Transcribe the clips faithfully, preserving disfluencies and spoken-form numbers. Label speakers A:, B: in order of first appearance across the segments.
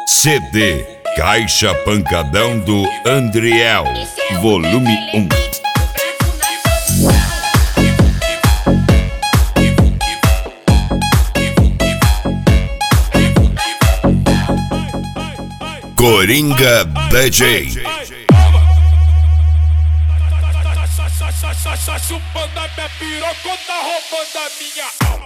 A: C D Caixa Pancadão do Andriel, volume um. Coringa D J.
B: Tá chupando a minha piroca, tá roubando a minha.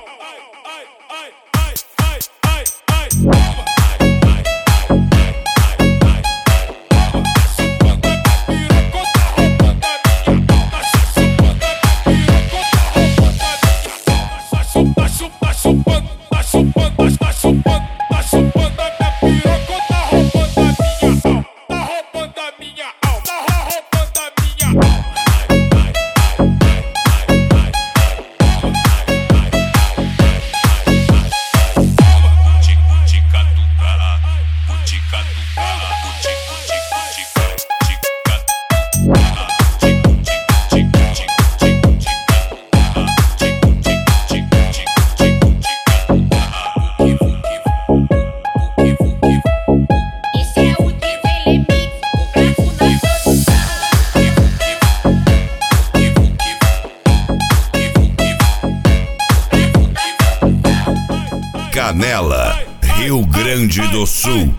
A: Canela, Rio Grande do Sul.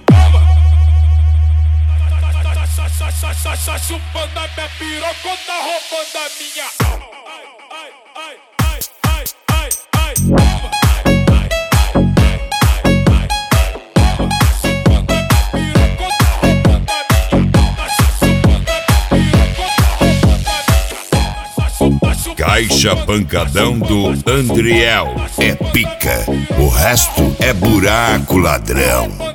B: Tá chupando a minha piroca, tá roubando a minha.
A: Caixa Pancadão do Andriel. É pica, o resto é buraco, ladrão.